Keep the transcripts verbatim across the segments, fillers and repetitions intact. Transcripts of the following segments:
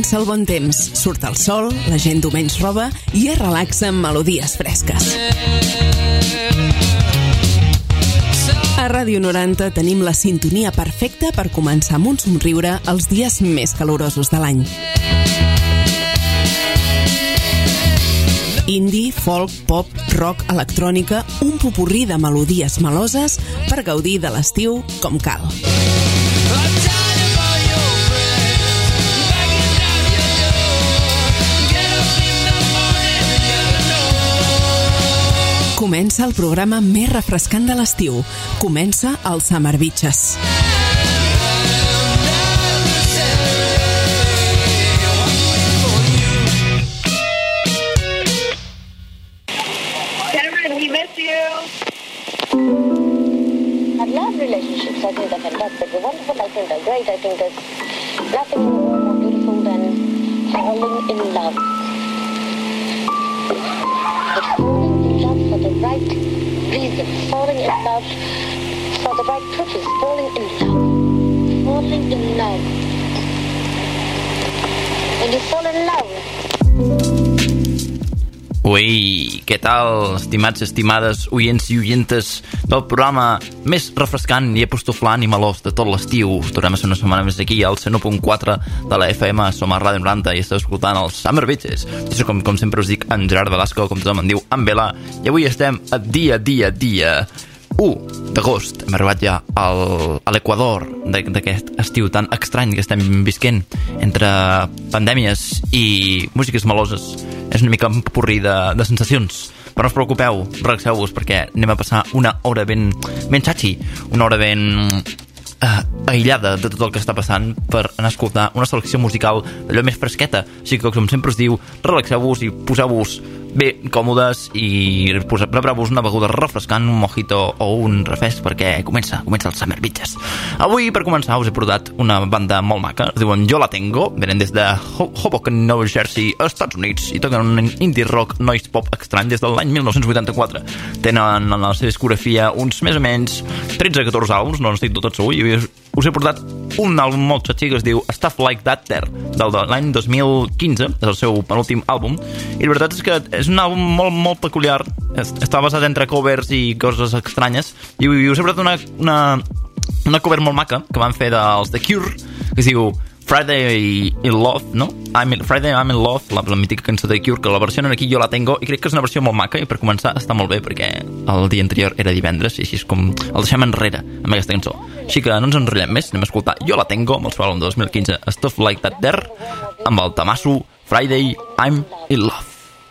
Comença el bon temps, surt el sol, la gent du menys roba i es relaxa amb melodies fresques. A Ràdio noranta tenim la sintonia perfecta per començar amb un somriure els dies més calorosos de l'any. Indie, folk, pop, rock, electrònica, un popurrí de melodies meloses per gaudir de l'estiu com cal. Comença el programa més refrescant de l'estiu. Comença el Summer Beaches. I love relationships. I think they're fantastic. They're wonderful. I think they're great. I think there's nothing more beautiful than falling in love. But falling in love for the right reason. Falling in love for the right purpose. Falling in love. Falling in love. When you fall in love. Ui, què tal, estimats i estimades oients i oientes del programa més refrescant i apostoflant i melós de tot l'estiu. Tornem a ser una setmana més aquí al cent u punt quatre de la F M. Som a Ràdio noranta i esteu escoltant els Summer Beaches. Jo com, com sempre us dic, en Gerard Velasco, com tothom em diu, en Vela, i avui estem a dia, dia, dia u d'agost. Hem arribat ja al, a l'Equador d'aquest estiu tan estrany que estem visquent entre pandèmies i músiques meloses. És una mica un popurrí de, de sensacions. Però no us preocupeu, relaxeu-vos, perquè anem a passar una hora ben, ben xachi, una hora ben uh, aïllada de tot el que està passant per anar a escoltar una selecció musical d'allò més fresqueta. Així que, com sempre us diu, relaxeu-vos i poseu-vos bé còmodes i prepareu-vos una beguda refrescant, un mojito o un refresc, perquè comença, comença el Summer Beaches. Avui, per començar, us he portat una banda molt maca, es diuen Yo La Tengo, venen des de Hoboken, New Jersey, Estats Units, i toquen un indie rock noise pop estrany des de l'any mil nou-cents vuitanta-quatre. Tenen en la seva discografia uns més o menys tretze a catorze àlbums, no n'estic tot segur, i us he portat un àlbum molt xatxí que es diu Stuff Like That There, del de l'any dos mil quinze, és el seu penúltim àlbum, i la veritat és que és un àlbum molt, molt peculiar, està basat entre covers i coses estranyes, i us he portat una, una, una cover molt maca que van fer dels The Cure, que es diu Friday in Love, no? I'm in, Friday I'm in Love, la, la mítica cançó de The Cure, que la versionen aquí Yo La Tengo, i crec que és una versió molt maca, i per començar està molt bé, perquè el dia anterior era divendres, i així és com el deixem enrere amb aquesta cançó. Així que no ens enrotllem més, anem a escoltar Yo La Tengo, amb el seu àlbum de dos mil quinze, Stuff Like That There, amb el tamasso Friday I'm in Love.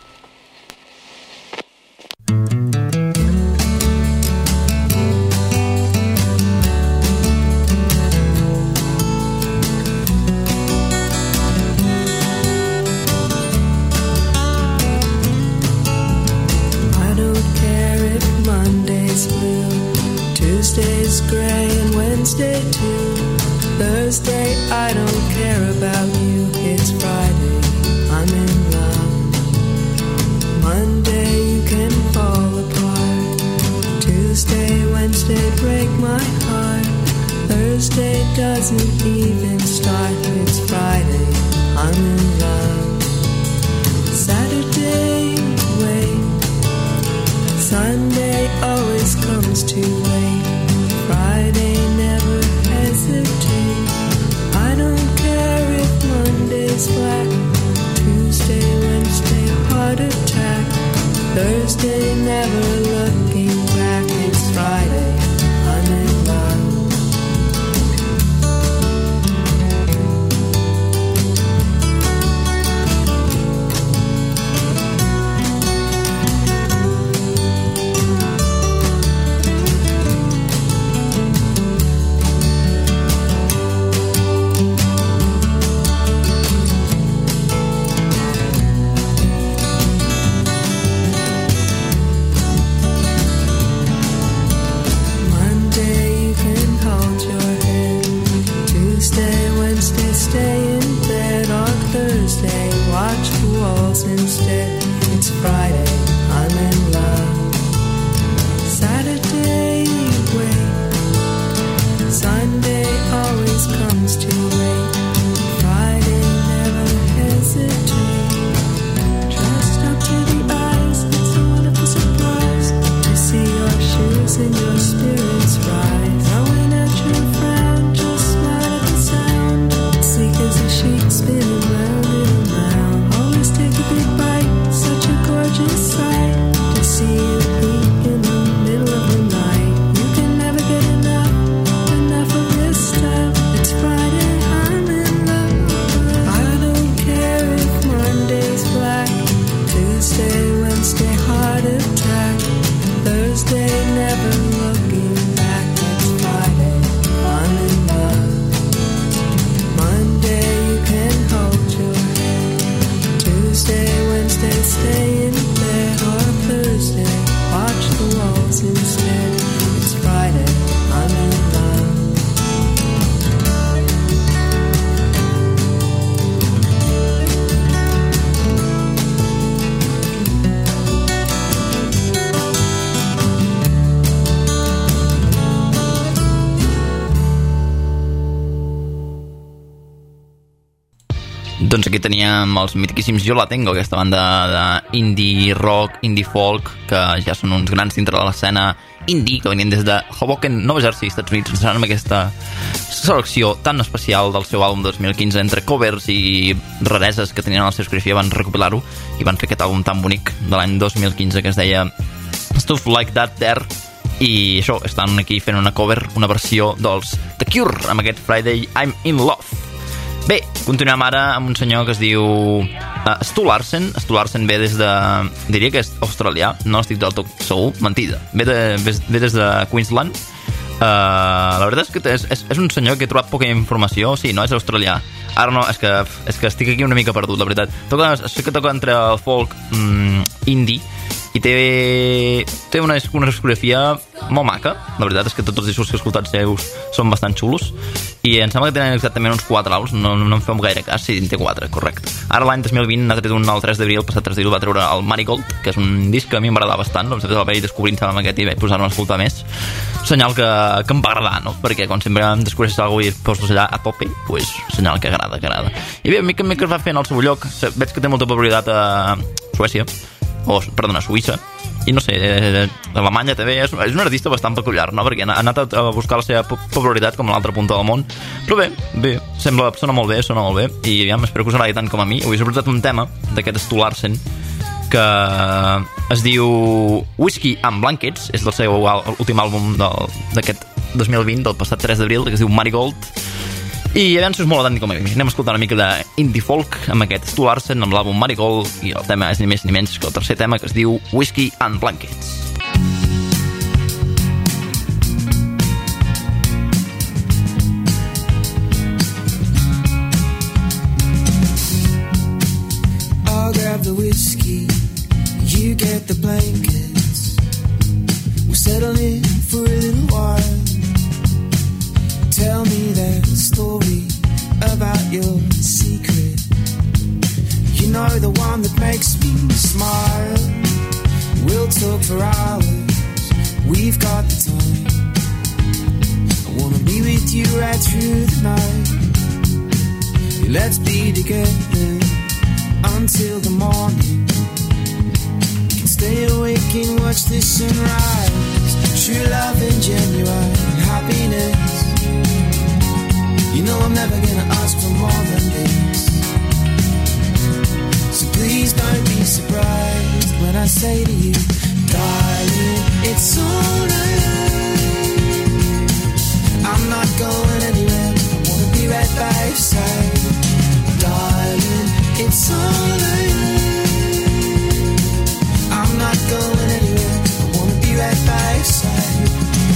Tuesday's gray and Wednesday too. Thursday, I don't care about you. It's Friday, I'm in love. Monday, you can fall apart. Tuesday, Wednesday, break my heart. Thursday doesn't even start. It's Friday, I'm in love. Saturday, wait. Sunday always comes too late. Friday, never hesitate. I don't care if Monday's black. Tuesday, Wednesday, heart attack. Thursday, never looking back. It's Friday, I'm in love. Stay in bed on Thursday, watch the walls instead. It's Friday, I'm in love. Saturday, wait. Sunday always comes too late. Friday, never Doncs aquí teníem els mitiquíssims Jo La Tengo, aquesta banda d'indie rock, indie folk, que ja són uns grans dintre de l'escena indie, que venien des de Hoboken, Nova Jersey, Estats Units, ens amb aquesta selecció tan especial del seu àlbum dos mil quinze, entre covers i rareses que tenien a la seva discografia, van recopilar-ho i van fer aquest àlbum tan bonic de l'any dos mil quinze que es deia Stuff Like That There. I això, estan aquí fent una cover, una versió dels The Cure, amb aquest Friday I'm in Love. Bé, continuem ara amb un senyor que es diu uh, Stu Larsen. Stu Larsen ve des de... diria que és australià, no estic del tot segur, mentida. Ve, de, ve, ve des de Queensland. Uh, la veritat és que és, és, és un senyor que he trobat poca informació. Sí, no, és australià. Ara no, és que, és que estic aquí una mica perdut, la veritat. Toca, sé que toca entre el folk mm, indie i té, té una, una discografia molt maca. La veritat és que tots els discos que he escoltat seus són bastant xulos i em sembla que tenen exactament uns quatre àlbums, no, no em fem gaire cas, sí, en té quatre, correcte. Ara l'any dos mil vint n'ha tret un el tres d'abril, el passat tres d'abril va treure el Marigold, que és un disc que a mi m'agradava bastant, doncs el vaig descobrint-se amb aquest i vaig posar-me a escoltar més. Senyal que, que em va agradar, no? Perquè quan sempre em descobreixes alguna cosa i poses allà a tope, pues, senyal que agrada, que agrada. I bé, a mica en mica es va fent al seu lloc, veig que té molta popularitat a Suècia, o, perdona, Suïssa, i no sé, eh, Alemanya també és, és un artista bastant peculiar, no? Perquè ha anat a, a buscar la seva popularitat com a l'altra punta del món, però bé, bé, sembla, sona molt bé, sona molt bé, i ja espero que us agradi tant com a mi. Avui us he portat un tema d'aquest Stu Larsen que es diu Whiskey and Blankets, és del seu últim àlbum d'aquest dos mil vint, del passat tres d'abril, que es diu Marigold. I llavors us mola tant com a mi. Anem a escoltar una mica d'indie folk amb aquest Stu Larsen, amb l'àlbum Marigold, i el tema és ni més ni menys que el tercer tema, que es diu Whiskey and Blankets. I'll grab the whiskey, you get the blankets. We'll settle in for a little while. Tell me that story about your secret. You know, the one that makes me smile. We'll talk for hours, we've got the time. I wanna be with you right through the night. Let's be together until the morning. We can stay awake and watch the sunrise. True love and genuine happiness. You know I'm never gonna ask for more than this. So please don't be surprised when I say to you, darling, it's alright. I'm not going anywhere, I wanna be right by your side. Darling, it's alright. I'm not going anywhere, I wanna be right by your side.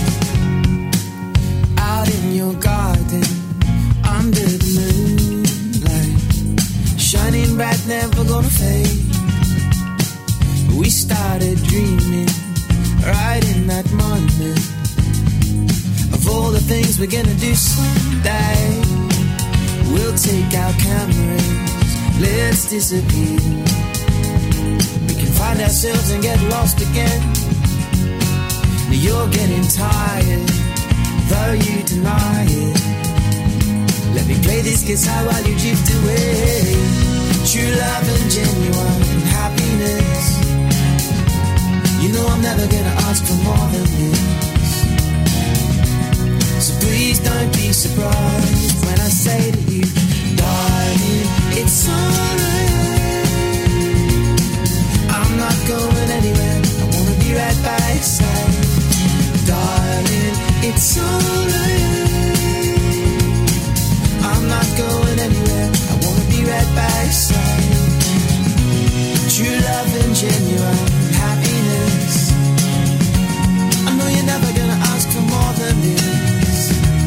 Out in your garden, under the moonlight, shining bright, never gonna fade. We started dreaming right in that moment of all the things we're gonna do someday. We'll take our cameras, let's disappear. We can find ourselves and get lost again. Now you're getting tired, though you deny it. Let me play this guitar while you drift away. True love and genuine happiness. You know I'm never gonna ask for more than this. So please don't be surprised when I say to you, darling, it's alright. I'm not going anywhere, I wanna be right by your side. Darling, it's alright. I'm not going anywhere, I wanna be right by your side. True love and genuine happiness. I know you're never gonna ask for more than this.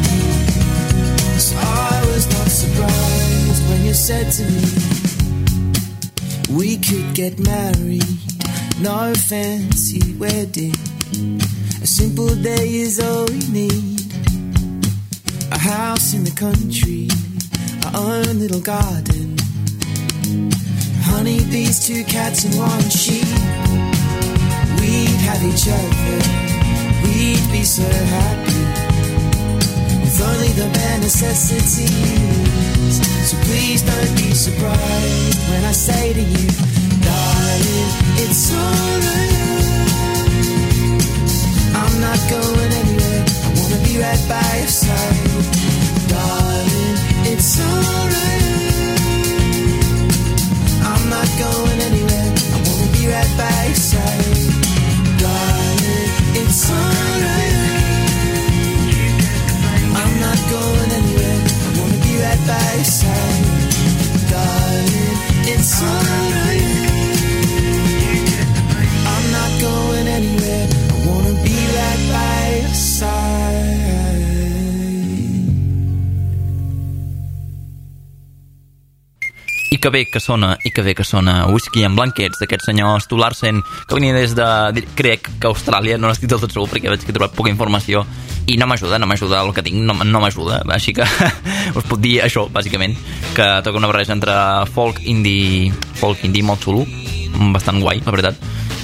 So I was not surprised when you said to me, we could get married, no fancy wedding. A simple day is all we need. A house in the country, our own little garden. Honeybees, two cats and one sheep. We'd have each other, we'd be so happy, with only the bare necessities. is. So please don't be surprised when I say to you, darling, it's alright. I'm not going anywhere, I wanna be right by your side. Darling, it's alright. I'm not going anywhere, I wanna be right by your side. Darling, it's alright. I'm not going anywhere, I wanna be right by your side. Darling, it's alright. I'm not going anywhere, I wanna be right by your side. I que bé que sona, i que bé que sona Whisky and Blankets d'aquest senyor Stu Larsen, que venia des de, crec que Austràlia, no n'estic del tot segur perquè veig que he trobat poca informació i no m'ajuda, no m'ajuda el que tinc, no, no m'ajuda, així que us puc dir això, bàsicament, que toca una barreja entre folk indie, folk indie molt xulo, bastant guai, la veritat,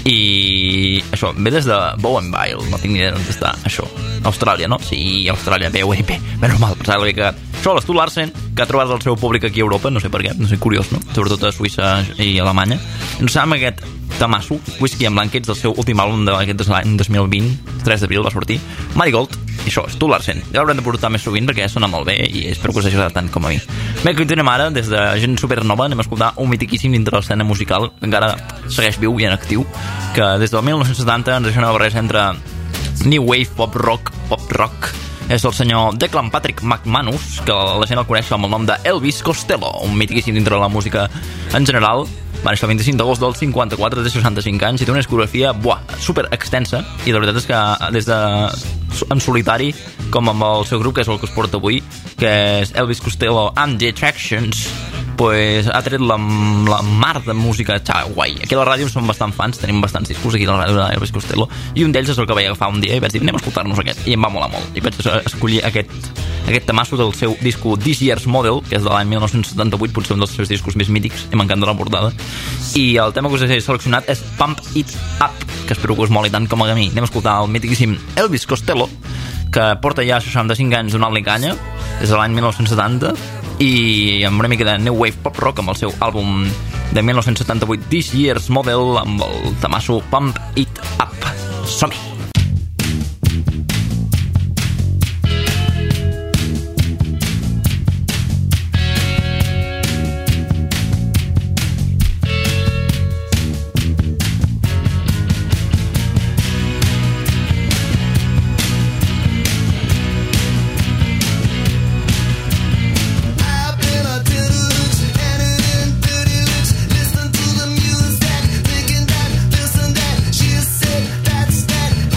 i això, ve des de Bowenville, no tinc ni idea d'on està això, Austràlia, no? Sí, Austràlia, bé, bé, bé, bé normal, pensava que això, l'Stu Larsen, que ha trobat el seu públic aquí a Europa, no sé per què, no sé, curiós, no? Sobretot a Suïssa i Alemanya. No sé, amb aquest tamasso, Whisky and Blankets, del seu últim àlbum d'aquest l'any dos mil vint, tres d'abril va sortir, Marigold, i això, Stu Larsen. Ja l'haurem de portar més sovint perquè sona molt bé i espero que us hagi agradat tant com a mi. Bé, continuem ara, des de gent supernova, anem a escoltar un mitiquíssim dintre l'escena musical, que encara segueix viu i en actiu, que des del mil nou-cents setanta ens deixa una barreja entre New Wave, Pop Rock, Pop Rock. És el senyor Declan Patrick McManus, que la gent el coneix amb el nom de Elvis Costello, un mitiquíssim dintre la música en general. Va néixer el vint-i-cinc d'agost del cinquanta-quatre, té seixanta-cinc anys i té una discografia, buah, super extensa, i la veritat és que des de en solitari, com amb el seu grup, que és el que us porta avui, que és Elvis Costello and the Attractions, pues ha tret la, la mar de música guai. Aquí a la ràdio som bastant fans, tenim bastants discos aquí a la ràdio d'Elvis Costello, i un d'ells és el que vaig agafar un dia i vaig dir, anem a escoltar-nos aquest, i em va molar molt, i vaig escollir aquest, aquest tamasso del seu disco This Year's Model, que és de l'any mil nou-cents setanta-vuit, potser un dels seus discos més mítics, i m'encanta la portada, i el tema que us he seleccionat és Pump It Up, que espero que us moli tant com a mi. Anem a escoltar el mitiquíssim Elvis Costello, que porta ja seixanta-cinc anys donant-li canya, des de l'any mil nou-cents setanta, i amb una mica de New Wave Pop Rock amb el seu àlbum de mil nou-cents setanta-vuit This Year's Model, amb el tamasso Pump It Up. Som-hi! Listen to the music, thinking that, listen that, she said that's that.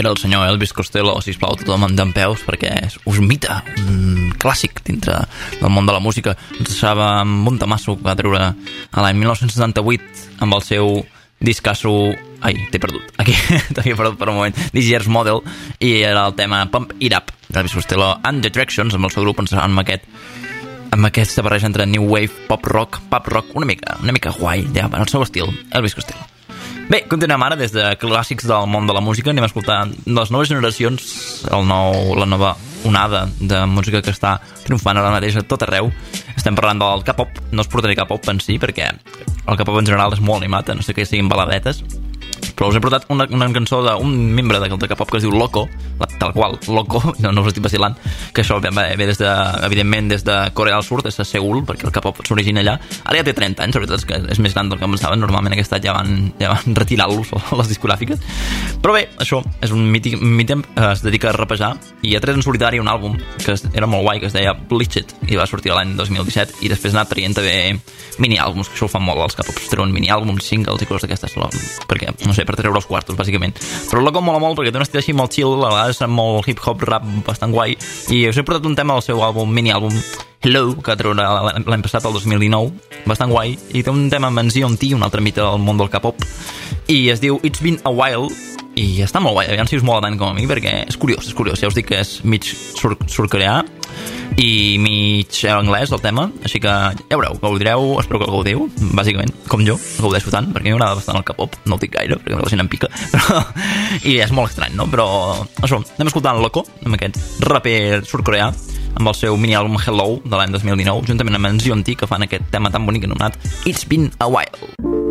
era el senyor Elvis Costello, sisplau, tothom en dempeus, perquè és un mite, un clàssic dintre del món de la música. Ens deixava amb un tamasso que va treure a l'any mil nou-cents setanta-vuit amb el seu discasso... Ai, t'he perdut. Aquí t'havia perdut per un moment. This Year's Model, i era el tema Pump It Up d'Elvis Costello and the Directions, amb el seu grup, amb aquest amb aquesta barreja entre New Wave, Pop Rock, Pop Rock, una mica, una mica guai, ja, en el seu estil, Elvis Costello. Bé, continuem ara des de clàssics del món de la música, anem a escoltar les noves generacions, el nou, la nova onada de música que està triomfant ara mateix a tot arreu. Estem parlant del K-pop, no es portaré K-pop en si, perquè el K-pop en general és molt animat, no sé que siguin baladetes, però us he portat una, una cançó d'un membre de, de K-pop que es diu Loco, la, tal qual, Loco, no, no us estic vacilant, que això ve, ve des de, evidentment des de Corea del Sur, des de Seul, perquè el K-pop s'origina allà. Ara ja té trenta anys, la veritat és que és més gran del que pensaven, normalment aquest any ja van, ja van retirar-los a les discogràfiques. Però bé, això és un mític, mític eh, es dedica a rapejar, i ha tret en solitari un àlbum que era molt guai, que es deia Bleach It, i va sortir l'any dos mil disset, i després ha anat traient també mini-àlbums, que això ho fan molt els K-pops, treuen mini-àlbums, singles i coses d'aquestes, perquè, no sé, per treure els quartos, bàsicament. Però el Loco mola molt perquè té un estil així molt chill, a vegades amb molt hip-hop, rap bastant guai, i us he portat un tema del seu àlbum, mini-àlbum Hello, que va treure l'any passat, el dos mil dinou, bastant guai, i té un tema amb en Zion T, un altre mite del món del K-pop, i es diu It's Been a While, i està molt guai, aviam si us mola tant com a mi, perquè és curiós, és curiós, ja us dic que és mig surcoreà i mig anglès el tema, així que ja veureu, gaudireu, espero que el gaudiu, bàsicament, com jo, el gaudeixo tant, perquè a mi m'agrada bastant el K-pop, no ho dic gaire, perquè la gent em pica, però... i és molt estrany, no? Però això, anem escoltant Loco, amb aquest raper surcoreà, amb el seu mini-àlbum Hello, de l'any dos mil dinou, juntament amb en Zion T, que fan aquest tema tan bonic anomenat It's Been a While.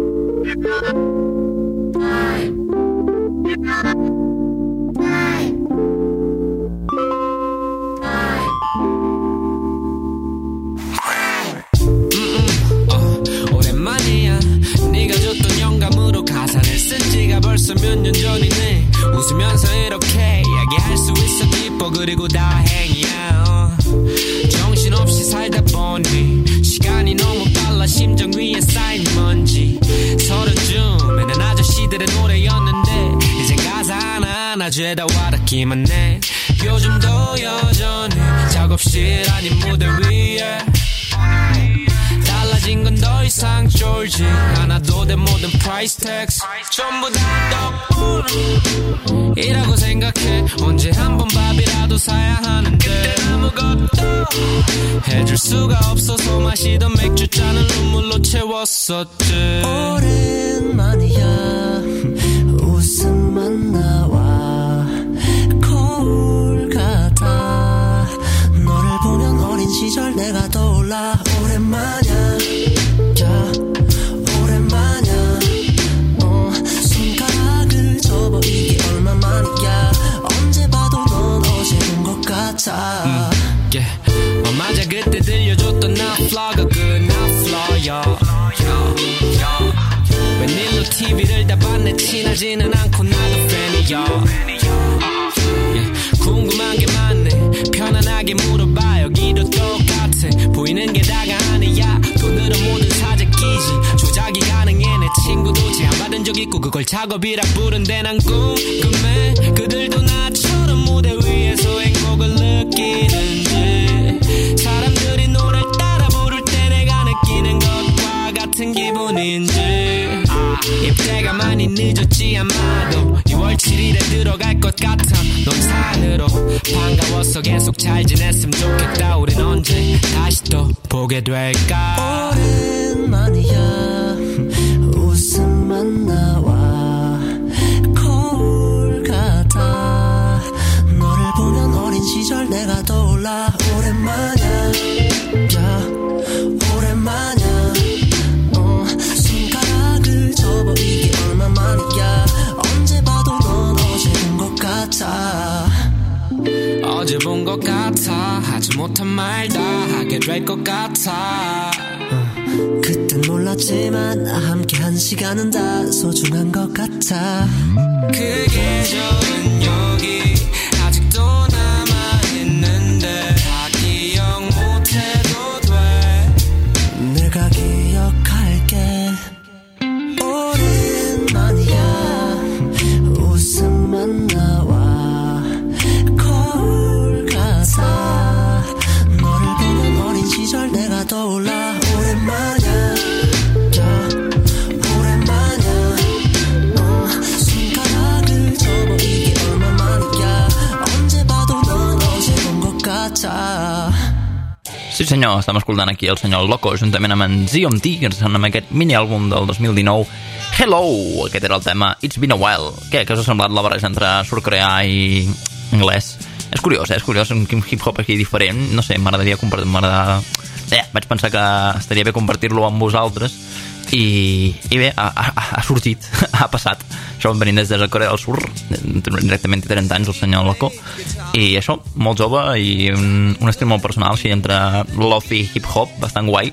벌써 몇 년 전이네 웃으면서 이렇게 이야기할 수 있어 기뻐 그리고 다행이야 어. 정신없이 살다 보니 시간이 너무 빨라 심장 위에 쌓인 먼지 서른쯤에는 아저씨들의 노래였는데 이젠 가사 하나하나 죄다 와닿기만 해 요즘도 여전히 작업실 아닌 무대 위에 달라진 건 더 이상 쫄지 않아도 돼 모든 price tags 전부 다 덕분이라고 생각해 언제 한번 밥이라도 사야 하는데 그땐 아무것도 해줄 수가 없어서 마시던 맥주잔을 눈물로 채웠었지 오랜만이야 웃음만 나와 거울 같아 너를 보면 어린 시절 내가 떠올라 오랜만이야 야 오랜만이야 어, 손가락을 접어 이게 얼마만이야 언제 봐도 넌 어제 본 것 같아 음, yeah. 어, 맞아 그때 들려줬던 나 플러가 그나 플러야 웬일로 티비를 다 봤네 친하지는 않고 나도 팬이야 yeah. 궁금한 게 많네 편안하게 물어봐 여기도 똑같아 보이는 게 다가 아니야 돈으로 모든 사재 끼지 조작이 가능해 내 친구도 제안받은 적 있고 그걸 작업이라 부른데 난 궁금해 그들도 나처럼 무대 위에서 행복을 느끼는지 사람들이 노래를 따라 부를 때 내가 느끼는 것과 같은 기분인지 아, 입대가 많이 늦었지 아마도 유월 칠일에 들어갈 것 같아 넌 산으로 반가워서 계속 잘 지냈으면 좋겠다 우린 언제 다시 또 보게 될까 오랜만이야 웃음만 나와 거울 같아 너를 보면 어린 시절 내가 떠올라 오랜만이야 야 오랜만이야 어, 손가락을 접어 이게 얼마만이야 언제 봐도 넌 어제 본 것 같아 어제 본 것 같아 하지 못한 말 다 하게 될 것 같아 어, 그땐 몰랐지만 함께한 시간은 다 소중한 것 같아 그 계절은 여기 아직도 남아있는데 다 기억 못해도 돼 내가 기억할게 오랜만이야 웃음만 나와 Sí senyor, estem escoltant aquí el senyor Loco juntament amb en Zion T, que ens sona amb aquest mini-àlbum del dos mil dinou, Hello, aquest era el tema It's Been a While. Què, què us ha semblat la barreja entre sud-coreà i anglès? És curiós, eh? És curiós, un hip-hop aquí diferent, no sé, m'agradaria compartir, m'agrada... Eh, vaig pensar que estaria bé compartir-lo amb vosaltres i, i bé, ha, ha, ha sortit, ha passat. Això venint des de Corea del Sur, directament té trenta anys el senyor Loco, i això, molt jove i un, un estil molt personal, així entre lofi i hip-hop, bastant guai.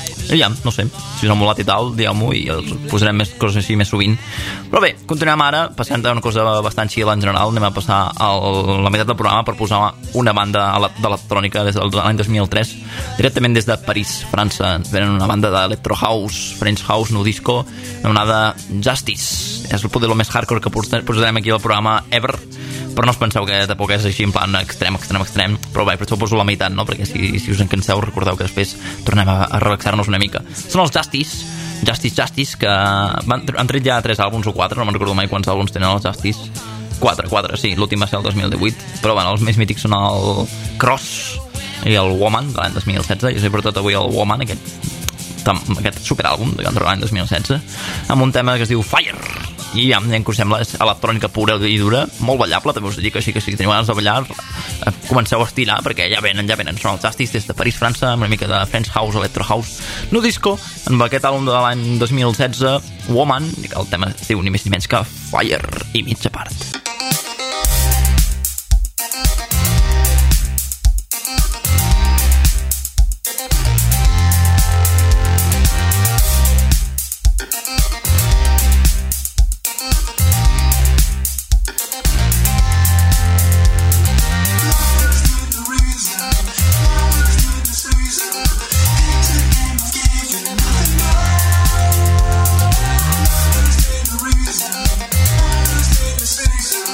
I ja, no sé, si us ha molat i tal, digueu-m'ho, i els posarem més coses així més sovint. Però bé, continuem ara, passant a una cosa bastant chill en general, anem a passar el, la meitat del programa per posar una banda d'electrònica des de l'any dos mil tres, directament des de París, França. Ens venen una banda d'electro house, French house, no disco, anomenada Justice. És el poder el més hardcore que posarem aquí al programa ever, però no us penseu que tampoc és així en plan extrem, extrem, extrem, però bé, per això poso la meitat, no? Perquè si, si us en canseu, recordeu que després tornem a, a relaxar-nos una mica. Són els Justice, Justice, Justice, que van, han tret ja tres àlbums o quatre, no me'n recordo mai quants àlbums tenen els Justice. Quatre, quatre, sí, l'últim va ser el dos mil divuit, però bueno, els més mítics són el Cross i el Woman de l'any dos mil setze, i sobretot avui el Woman, aquest, aquest superàlbum de l'any dos mil setze, amb un tema que es diu Fire. I ja, ja que us sembla, és electrònica pura i dura, molt ballable, també us dic, així que si teniu ganes de ballar, eh, comenceu a estirar, perquè ja venen, ja venen, són els Justice des de París, França, amb una mica de French House, Electro House, no disco, amb aquest àlbum de l'any dos mil setze, Woman, i el tema es diu ni més ni menys que Fire, i mitja part. Citizen.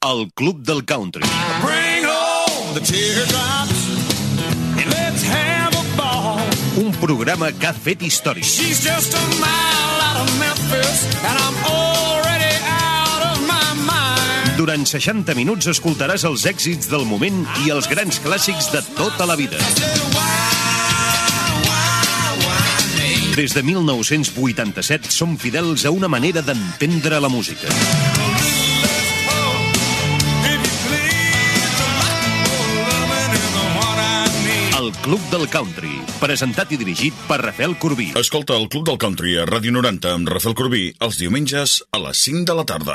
El Club del Country. Bring home the teardrops and let's have a ball. Un programa que ha fet història. She's just a mile out of Memphis and I'm already out of my mind. Durant seixanta minuts escoltaràs els èxits del moment i els grans clàssics de tota la vida. Des de mil nou-cents vuitanta-set som fidels a una manera d'entendre la música. El Club del Country, presentat i dirigit per Rafael Corbí. Escolta el Club del Country a Ràdio noranta amb Rafael Corbí els diumenges a les cinc de la tarda.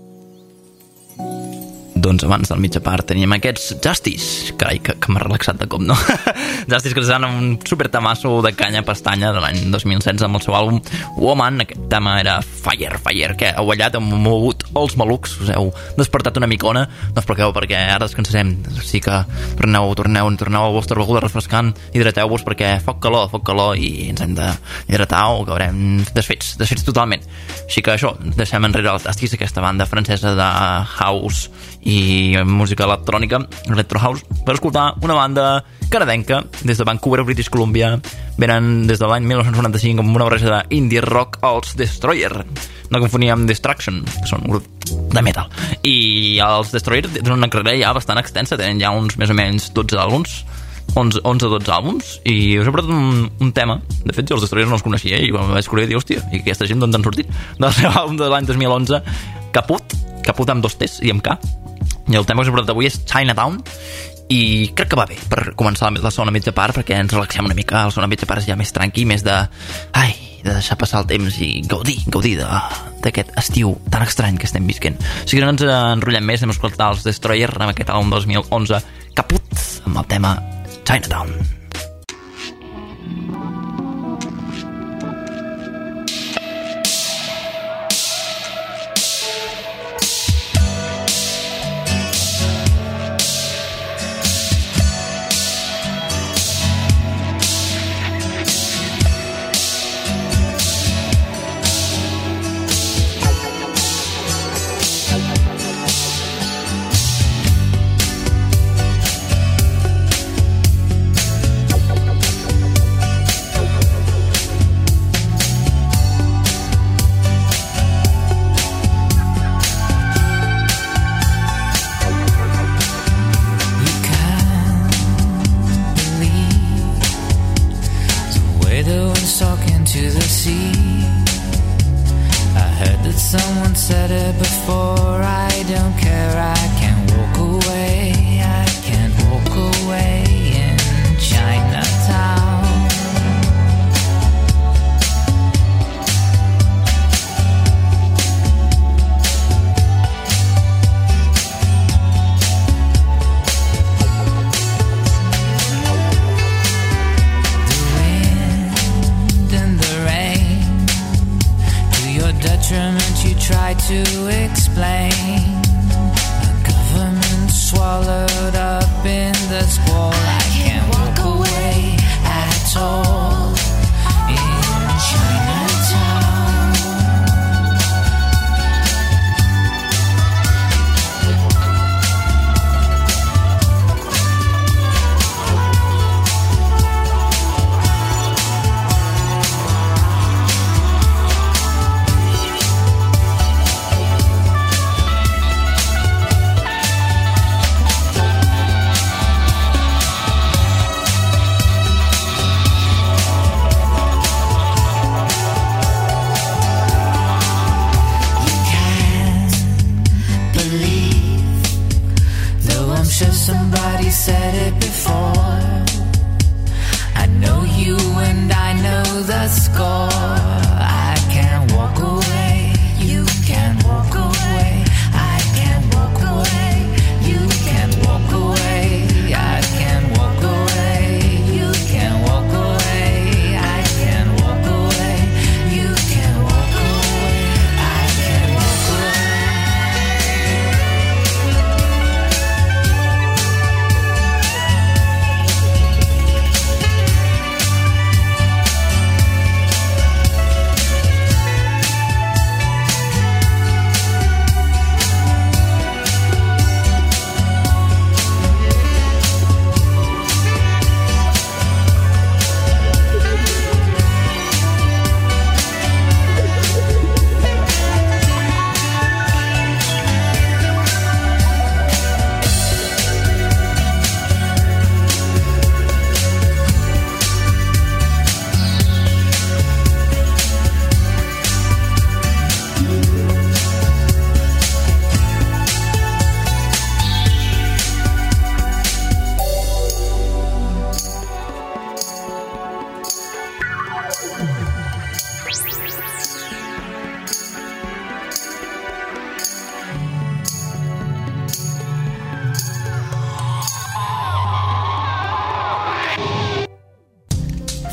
Doncs abans del mitja part teníem aquests Justice. Carai, que, que m'ha relaxat de cop, no? Justice, que estan un super tamasso de canya pestanya de l'any dos mil setze amb el seu àlbum Woman. Aquest tema era Fire, Fire, que heu ballat, heu mogut els malucs, us heu despertat una micona. No us preocupeu perquè ara descansarem. Sí que torneu, torneu, torneu a la vostra beguda refrescant, hidrateu-vos perquè foc calor, foc calor i ens hem d'hidratar o acabarem desfets, desfets totalment. Així que això, deixem enrere el Justice, aquesta banda francesa de house i música electrònica, Electro House, per escoltar una banda canadenca des de Vancouver, British Columbia. Venen des de l'any mil nou-cents noranta-cinc amb una barreja d'indie rock, els Destroyer. No confonia amb Distraction, que són un grup de metal. I els Destroyer tenen una carrera ja bastant extensa, tenen ja uns més o menys dotze àlbums, onze o dotze àlbums, i us he portat un, un tema. De fet, jo els Destroyers no els coneixia, i quan em vaig descobrir, dic, hòstia, i aquesta gent d'on han sortit? Del seu àlbum de l'any dos mil onze, Caput, Caput amb dos T's i amb K. I el tema que us he portat avui és Chinatown, i crec que va bé per començar la segona mitja part, perquè ens relaxem una mica. La segona mitja part és ja més tranqui, més de ai, de deixar passar el temps i gaudir, gaudir d'aquest estiu tan estrany que estem visquent. O sigui que no ens enrotllem més, hem escoltat els Destroyer amb aquest àlbum dos mil onze, Caput, amb el tema Chinatown.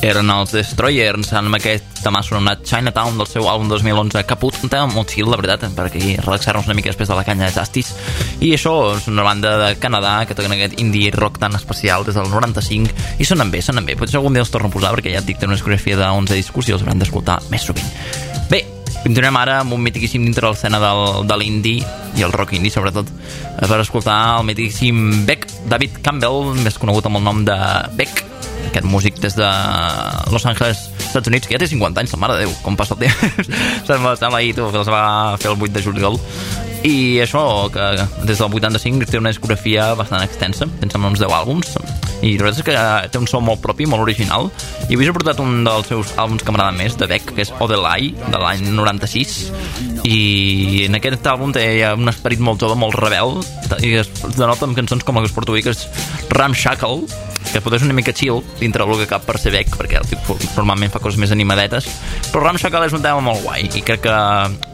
Eren els Destroyers amb aquest tema sonat Chinatown del seu àlbum dos mil onze Caput, un tema molt chill, la veritat, per aquí relaxar-nos una mica després de la canya de Justice. I això és una banda de Canadà que toquen aquest indie rock tan especial des del noranta-cinc i sonen bé, sonen bé. Potser algun dia els torno a posar perquè ja et dic, té una discografia d'onze discos i els hauran d'escoltar més sovint. Bé, continuem ara amb un mitiquíssim dintre l'escena del, de l'indie i el rock indie sobretot, per escoltar el mitiquíssim Beck David Campbell, més conegut amb el nom de Beck, aquest músic des de Los Angeles, Estats Units, que ja té cinquanta anys, la mare de Déu, com passa el temps. sembla, sembla ahir, tu, que els va fer el vuit de juliol. I això, que des del vuitanta-cinc té una discografia bastant extensa, tens uns deu àlbums, i la veritat és que té un so molt propi, molt original. I avui he portat un dels seus àlbums que m'agrada més, de Beck, que és Odelay, de l'any noranta-sis, i en aquest àlbum té un esperit molt jove, molt rebel, i es denota amb cançons com la que us porto avui, que és Ramshackle, que potser és una mica chill dintre del que cap per ser Beck, perquè el tip normalment fa coses més animadetes, però Ramshackle és un tema molt guai i crec que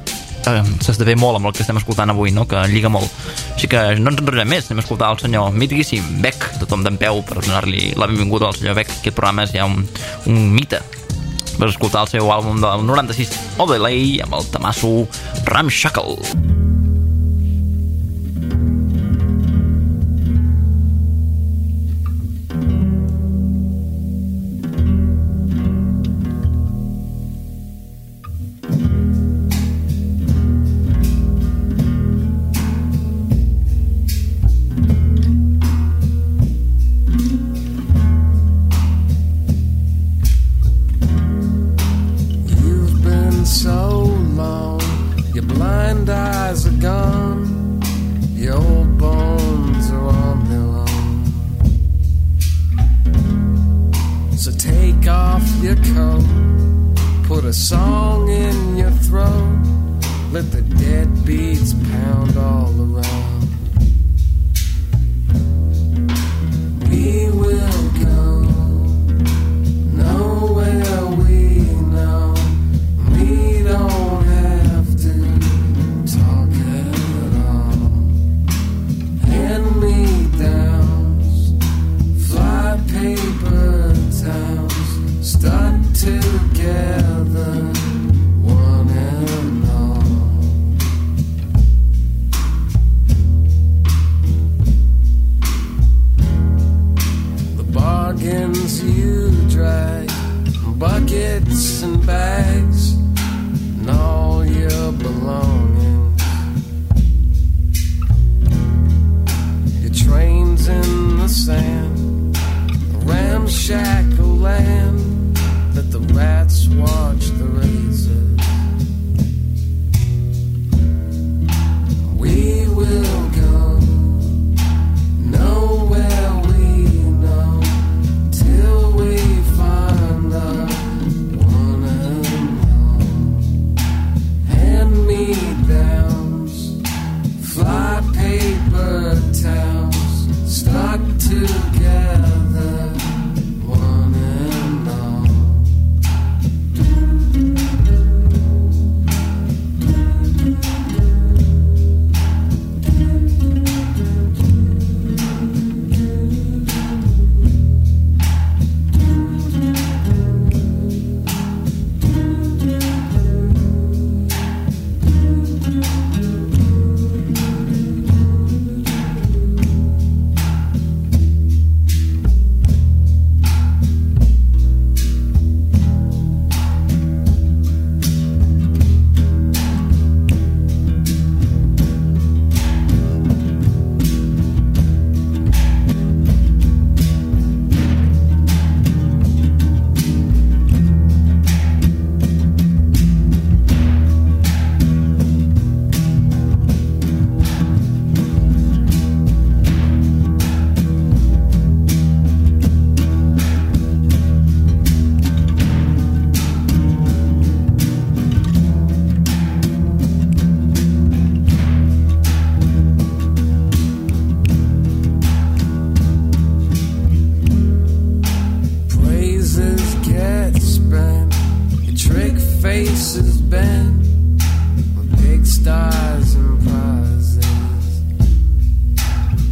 eh, s'esdevé molt amb el que estem escoltant avui, no? Que lliga molt. Així que no ens enrotllem més, anem a escoltar el senyor mitiquíssim Beck, tothom d'en peu per donar-li la benvinguda al senyor Beck. Aquest programa és ja un, un mite per escoltar el seu àlbum del noranta-sis Odelay amb el tamasso Ramshackle.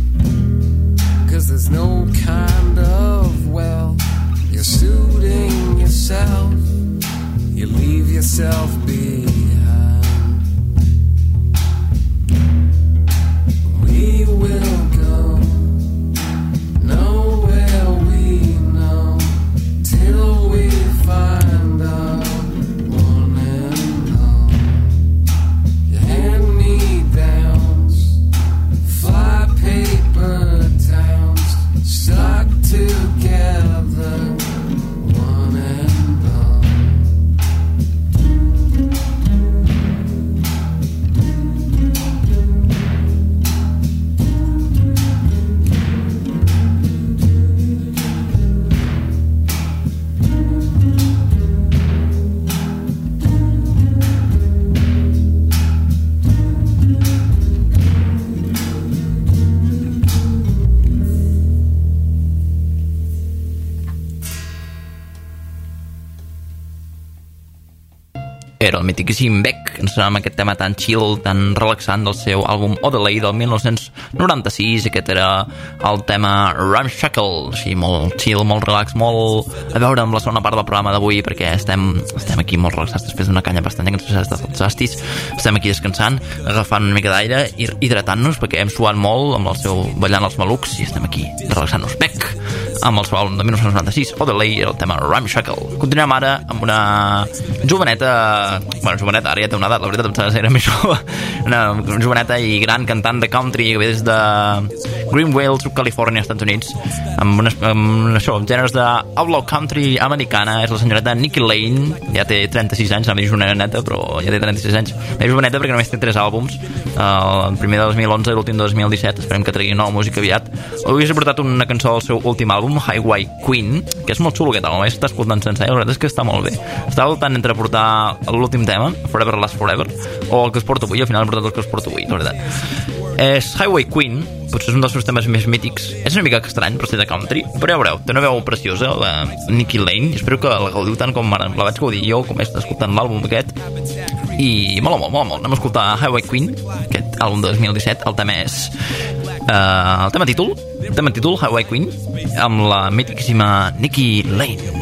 no kind of well. You're suiting yourself, you leave yourself behind. We will go nowhere we know till we find our one and all. Your hand-me-downs, fly paper towns, stuck together, one and all. Era el mitiquíssim Beck, ens sonava amb aquest tema tan chill, tan relaxant del seu àlbum Odelay del mil nou-cents noranta-sis. Aquest era el tema Ramshackle, així molt chill, molt relax, molt a veure amb la segona part del programa d'avui, perquè estem, estem aquí molt relaxats després d'una canya bastant que ens ha estat els astis. Estem aquí descansant, agafant una mica d'aire i hidratant-nos, perquè hem suat molt amb el seu ballant els malucs i estem aquí relaxant-nos. Beck, amb el seu àlbum de mil nou-cents noranta-sis, Odelay, era el tema Ramshackle. Continuem ara amb una joveneta, bueno, joveneta, ara ja té una edat, la veritat em sembla que era més jove, una joveneta i gran cantant de country que ve des de Greenville, Califòrnia, Estats Units, amb, unes, amb això, amb gèneres d'outlaw country americana. És la senyoreta Nikki Lane, ja té trenta-sis anys, no m'he dit joveneta, però ja té trenta-sis anys. És joveneta perquè només té tres àlbums, el primer de dos mil onze i l'últim de dos mil disset. Esperem que tregui nova música aviat. Avui us he portat una cançó del seu últim àlbum, Highway Queen, que és molt xulo aquest àlbum, està escoltant sencer, la veritat és que està molt bé. Estava voltant entre portar l'últim tema, Forever Last Forever, o el que es porta avui. Al final he portat el que es porta avui, la veritat. És Highway Queen, potser és un dels seus temes més mítics. És una mica estrany per ser de country, però ja veureu, té una veu preciosa, la Nikki Lane, i espero que la gaudiu tant com la vaig gaudir jo, com he estat escoltant l'àlbum aquest, i mola molt, mola molt. Anem a escoltar Highway Queen, aquest àlbum de dos mil disset. El tema és uh, el tema títol, el tema títol, Highway Queen, amb la mítiquíssima Nikki Lane.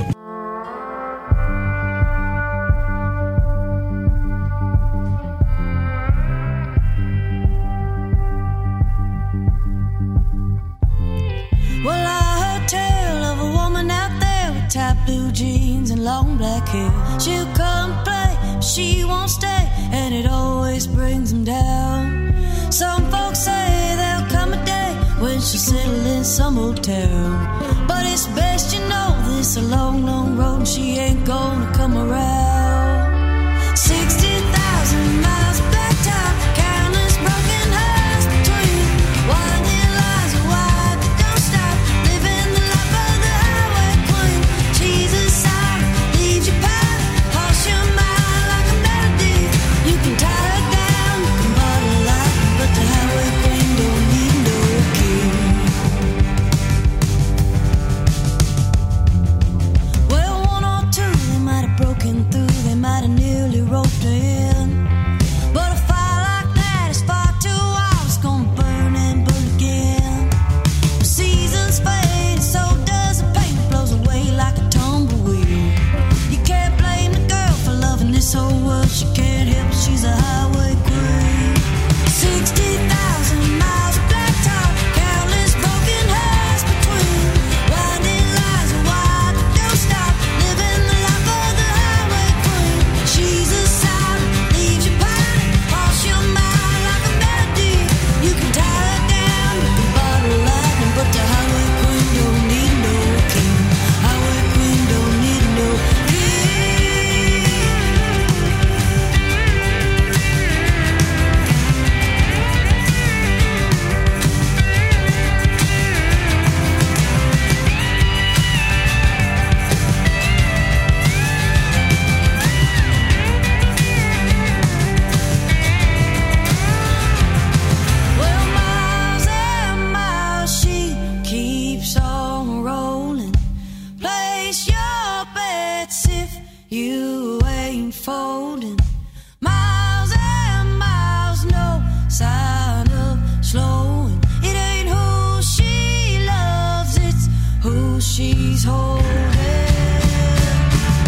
Blue jeans and long black hair. She'll come play, but she won't stay, and it always brings them down. Some folks say there'll come a day when she'll settle in some old town, but it's best you know this a long, long road and she ain't gonna come around. Sixty thousand miles of black top, countless broken hearts between winding lines of wide that don't stop, living the life of the highway queen. She's a song, leaves you powder, hush your mind like a melody. You can tie her down, you can bottle her up, but the highway queen don't need no king. Well, one or two, they might have broken through, they might have nearly roped her in, but a fire like that is far too wild, it's gonna burn and burn again. The seasons fade, so does the paint, blows away like a tumbleweed. You can't blame the girl for loving this whole world, she can't help it, she's a highway queen. Sixty thousand miles of black top, countless broken hearts between winding lines of wide that don't stop, living the life of the highway queen. She's a sound, leaves you pounding, cross your mind like a melody. You can tie her down, you can bottle lightning, but the highway queen don't need no king. Highway queen don't need no king. Well, miles and miles she keeps on rolling. Place your bets if you ain't folding. Miles and miles, no sign of slowing. It ain't who she loves, it's who she's holding.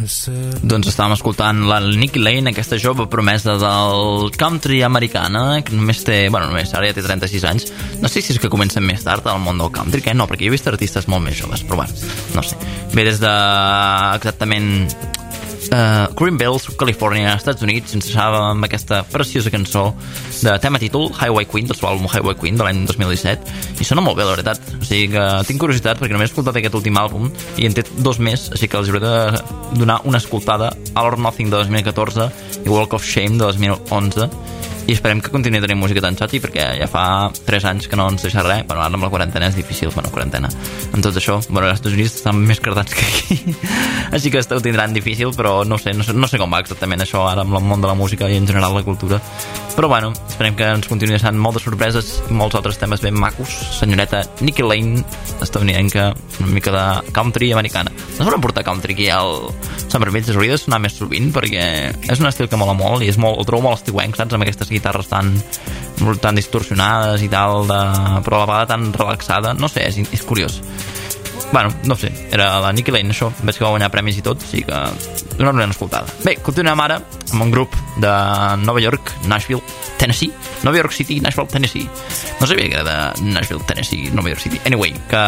Doncs estàvem escoltant la Nikki Lane, aquesta jove promesa del country americana, que només té, bueno, només, ara ja té trenta-sis anys. No sé si és que comencen més tard al món del country, que no, perquè jo he vist artistes molt més joves, però bueno, no sé. Ve des de exactament uh, Greenville, Califòrnia, Estats Units, ens deixava amb aquesta preciosa cançó de tema títol, Highway Queen, del seu àlbum Highway Queen de l'any dos mil disset, i sona molt bé, la veritat. O sigui que tinc curiositat perquè només he escoltat aquest últim àlbum i en té dos més, així que els hauré de donar una escoltada, All or Nothing de dos mil catorze i Walk of Shame de dos mil onze, i esperem que continuï tenint música tan xati perquè ja fa tres anys que no ens deixa res. Bueno, ara amb la quarantena és difícil, bueno, quarantena amb tot això, bueno, els Estats Units estan més cardats que aquí així que ho tindran difícil, però no sé, no sé, no sé com va exactament això ara amb el món de la música i en general la cultura, però bueno, esperem que ens continuï deixant moltes sorpreses i molts altres temes ben macos. Senyoreta Nikki Lane, estadounidenca, una mica de country americana. No s'hauran portar country aquí al Summer Beats, hauria de sonar més sovint perquè és un estil que mola molt i és molt, el trobo molt estiuenc, saps? Amb aquestes guitarres tan, tan distorsionades i tal, de, però a la vegada tan relaxada, no sé, és, és curiós. Bueno, no sé, era la Nikki Lane, això, veig que va guanyar premis i tot, així que una una escoltada. Bé, continuem ara amb un grup de Nova York, Nashville, Tennessee, Nova York City, Nashville, Tennessee. No sabia que era de Nashville, Tennessee, Nova York City. Anyway, que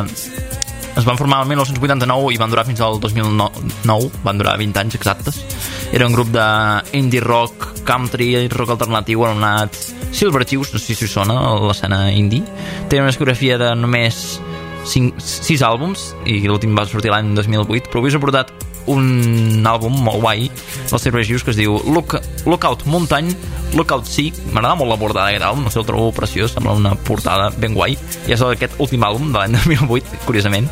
es van formar el mil nou-cents vuitanta-nou i van durar fins al dos mil nou, van durar vint anys exactes. Era un grup de indie rock, country, rock alternatiu anomenat Silvertooth, no sé si us sona l'escena indie. Té una discografia de només cinc, sis àlbums i l'últim va sortir l'any dos mil vuit, però avui us he portat un àlbum molt guai dels Silvertooth que es diu Look, Lookout Mountain, Lookout Sea. M'agrada molt la portada d'aquest àlbum, no sé, el trobo preciós, sembla una portada ben guai, i és aquest últim àlbum de l'any dos mil vuit, curiosament,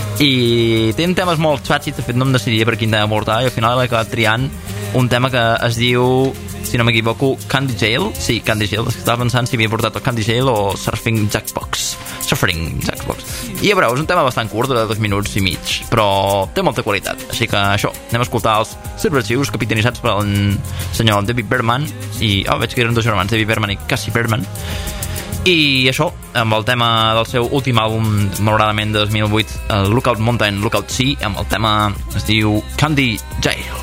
i tenen temes molt xatxis. De fet no em decidia per quin tema portar i al final he acabat triant un tema que es diu, si no m'equivoco, Candy Jail. Sí, Candy Jail, estava pensant si havia portat el Candy Jail o Surfing Jackbox. Surfing Jackbox. I ja veureu, és un tema bastant curt, de dos minuts i mig, però té molta qualitat. Així que això, anem a escoltar els Silvertooth, capitanitzats pel senyor David Berman, i oh, veig que eren dos germans, David Berman i Cassie Berman. I això, amb el tema del seu últim àlbum, malauradament de dos mil vuit, Lookout Mountain, Lookout Sea, amb el tema es diu Candy Jail.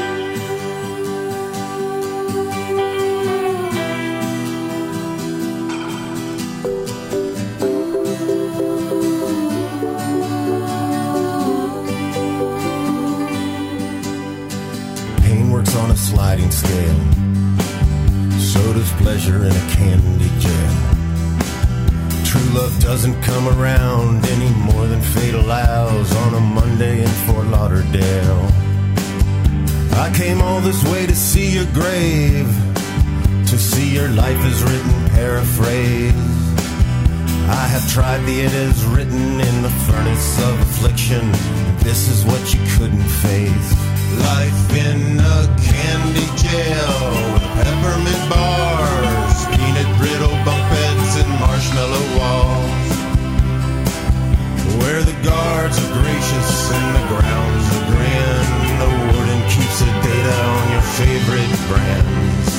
On a sliding scale, so does pleasure in a candy jail. True love doesn't come around any more than fate allows on a Monday in Fort Lauderdale. I came all this way to see your grave, to see your life as written, paraphrased. I have tried the it is written in the furnace of affliction. This is what you couldn't face. Life in a candy jail with peppermint bars, peanut brittle bunk beds and marshmallow walls, where the guards are gracious and the grounds are grand. The warden keeps the data on your favorite brands.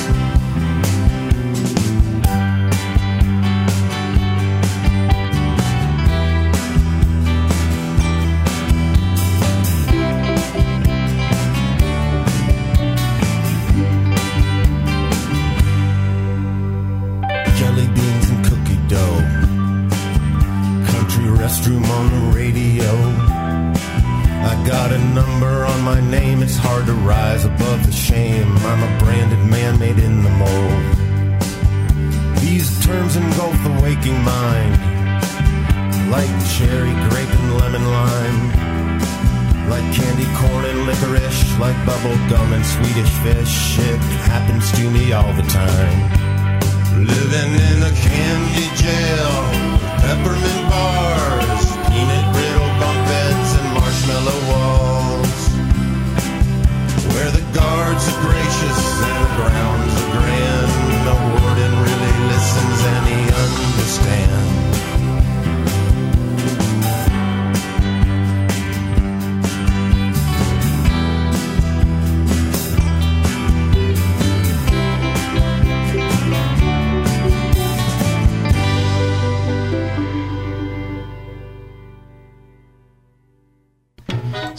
Restroom on the radio. I got a number on my name. It's hard to rise above the shame. I'm a branded man made in the mold. These terms engulf the waking mind, like cherry, grape, and lemon lime, like candy corn and licorice, like bubble gum and Swedish fish. It happens to me all the time. Living in a candy jail, peppermint bars, peanut brittle bunk beds and marshmallow walls, where the guards are gracious and the grounds are grand. The warden really listens and he understands.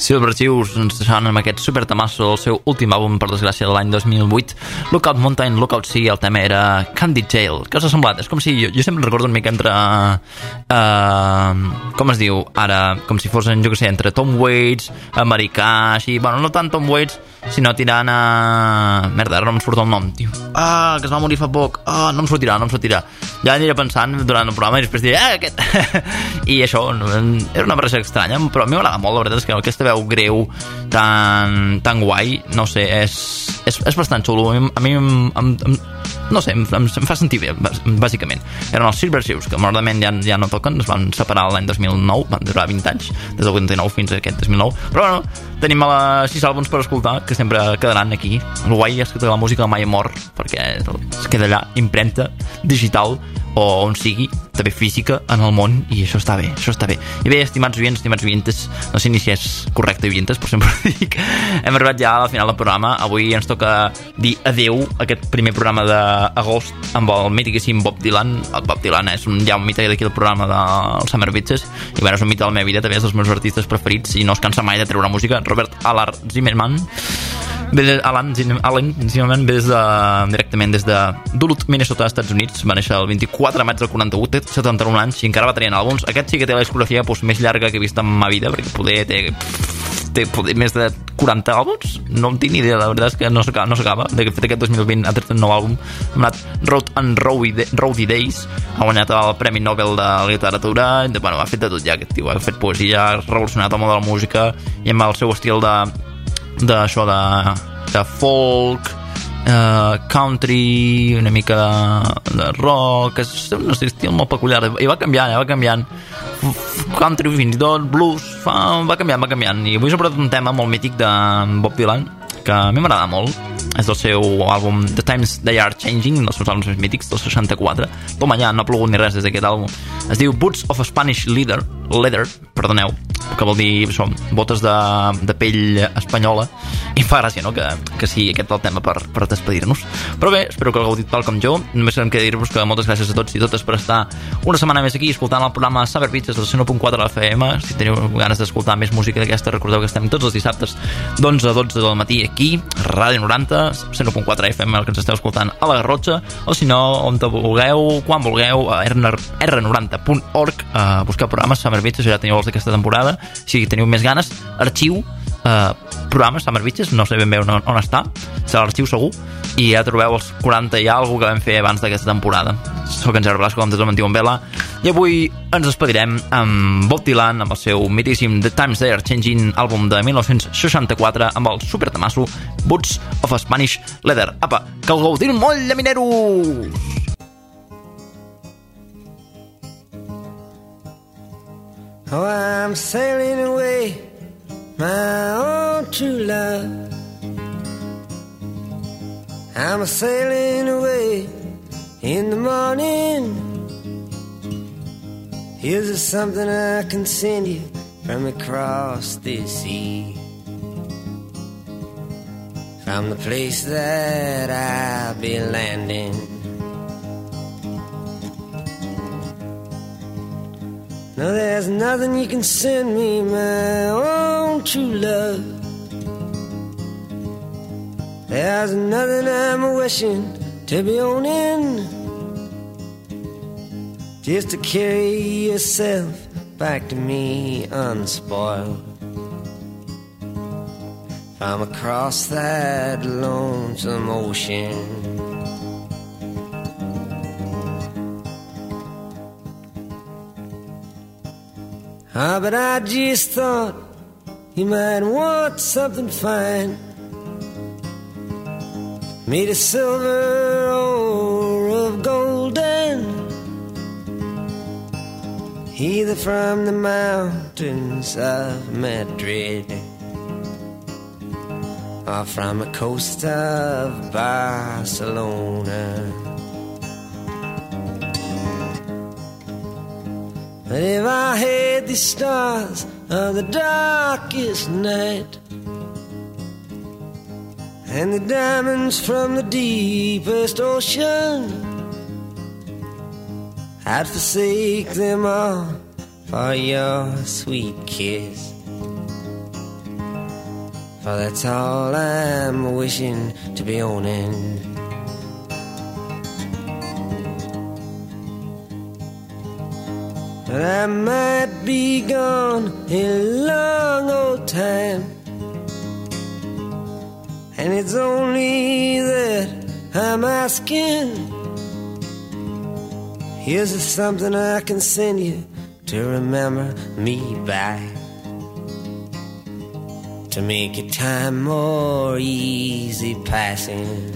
Silverchius ens deixaven amb aquest supertamasso el seu últim àlbum, per desgràcia, de l'any dos mil vuit, Lookout Mountain, Lookout Sea. El tema era Candy Jail. Què us ha semblat? És com si, jo, jo sempre recordo una mica entre uh, com es diu ara, com si fossin, jo què sé, entre Tom Waits, americà, així, bueno, no tant Tom Waits, sinó tirant a... merda, ara no em surt el nom, tio. Ah, que es va morir fa poc. Ah, no em sortirà, no em sortirà. Ja aniré pensant durant el programa i després diré, ah, aquest... I això, era una barreja estranya, però a mi m'agrada molt, la veritat és que aquesta veu greu, tan, tan guai, no sé, és, és, és bastant xulo. A mi, em, em, em, no sé, em, em, em fa sentir bé, bàsicament. Eren els Silverchius, que malauradament ja, ja no toquen, es van separar l'any dos mil nou, van durar vint anys, des del vuitanta-nou fins a aquest dos mil nou, però bueno, tenim a les sis àlbums per escoltar, que sempre quedaran aquí. El guai és que la música mai mor, perquè es queda allà, impremta, digital, o on sigui, també física, en el món, i això està bé, això està bé. I bé, estimats oients, estimats oientes, no sé ni si és correcte oientes, però sempre ho dic, hem arribat ja a la final del programa. Avui ens toca dir adeu a aquest primer programa d'agost amb el mítiquíssim Bob Dylan. El Bob Dylan és un, ja un mite d'aquí del programa dels Summer Bitches, i bueno, és un mite de la meva vida, també és dels meus artistes preferits, i no es cansa mai de treure música. Robert Allard Zimmerman, ve de, Alan Zimmerman, ve des de, directament des de Duluth, Minnesota, Estats Units. Va néixer el vint-i-quatre de maig del quaranta-u, té setanta-un anys i encara va tenint àlbums. Aquest sí que té la discografia pues, més llarga que he vist en ma vida, perquè poder té, té poder, més de quaranta àlbums. No en tinc ni idea, la veritat és que no s'acaba. No s'acaba. De fet, aquest dos mil vint ha tret un nou àlbum anomenat Road and Rowdy Days. Ha guanyat el Premi Nobel de Literatura. Bueno, ha fet de tot ja, aquest tio. Ha fet poesia, ha revolucionat el món de la música, i amb el seu estil de d'això de, de folk, uh, country, una mica de, de rock, és un estil molt peculiar, i va canviant, eh, va canviant, country fins i tot, blues, fa, va canviant, va canviant, i avui sobretot un tema molt mític de Bob Dylan, que a mi m'agrada molt, és del seu àlbum The Times They Are Changing, un dels seus àlbums més mítics, del seixanta-quatre. Toma, ja no ha plogut ni res des d'aquest àlbum. Es diu Boots of a Spanish Leather, leather, perdoneu, que vol dir això, botes de, de pell espanyola, i fa gràcia, no?, que, que sigui aquest el tema per, per despedir-nos. Però bé, espero que el gaudit tal com jo. Només em queda dir-vos que moltes gràcies a tots i totes per estar una setmana més aquí escoltant el programa Summer Beats del cent u punt quatre de la F M. Si teniu ganes d'escoltar més música d'aquesta, recordeu que estem tots els dissabtes d'onze a dotze del matí aquí, Ràdio noranta, cent u punt quatre F M, el que ens esteu escoltant a la Garrotxa, o si no, on te vulgueu, quan vulgueu, a erre noranta punt org, a buscar programes Summer Beats, ja teniu els d'aquesta temporada. Si teniu més ganes, arxiu, eh, programes Summer Beaches, no sé ben bé on, on està, serà l'arxiu segur, i ja trobeu els quaranta i alguna que vam fer abans d'aquesta temporada. Soc en Gerard Blasco, com des del Mantiu en Vela, i avui ens despedirem amb Bob Dylan, amb el seu mitíssim The Times They Are Changing, àlbum de mil nou-cents seixanta-quatre, amb el supertamasso Boots of a Spanish Leather. Apa, que el gaudim molt, llamineros! Oh, I'm sailing away, my own true love. I'm sailing away in the morning. Here's something I can send you from across the sea, from the place that I'll be landing. No, there's nothing you can send me, my own true love. There's nothing I'm wishing to be owning, just to carry yourself back to me unspoiled, from across that lonesome ocean. Ah, but I just thought you might want something fine, made of silver or of golden, either from the mountains of Madrid or from the coast of Barcelona. But if I had the stars of the darkest night and the diamonds from the deepest ocean, I'd forsake them all for your sweet kiss for that's all I'm wishing to be owning. But I might be gone a long old time, and it's only that I'm asking. Here's something I can send you to remember me by, to make your time more easy passing.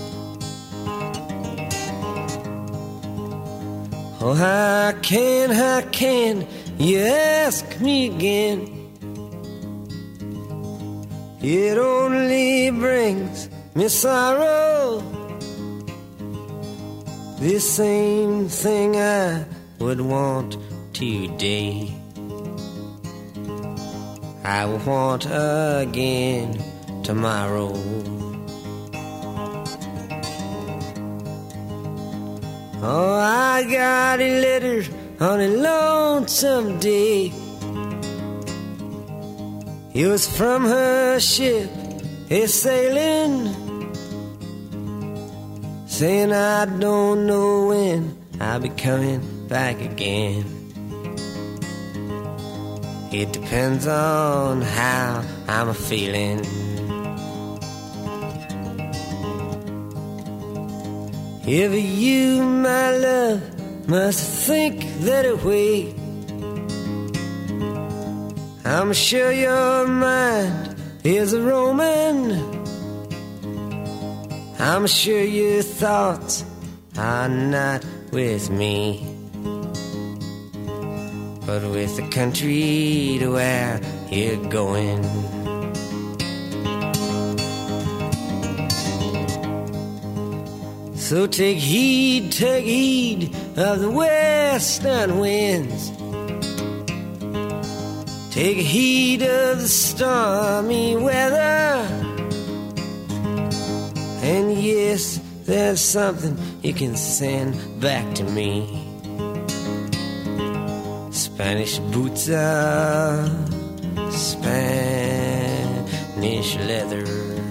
Oh, how can, how can you ask me again? It only brings me sorrow. The same thing I would want today, I will want again tomorrow. Oh, I got a letter on a lonesome day. It was from her ship, a sailing, saying I don't know when I'll be coming back again. It depends on how I'm a feeling. If you, my love, must think that way, I'm sure your mind is a roaming. I'm sure your thoughts are not with me, but with the country to where you're going. So take heed, take heed of the western winds. Take heed of the stormy weather. And yes, there's something you can send back to me. Spanish boots are Spanish leather.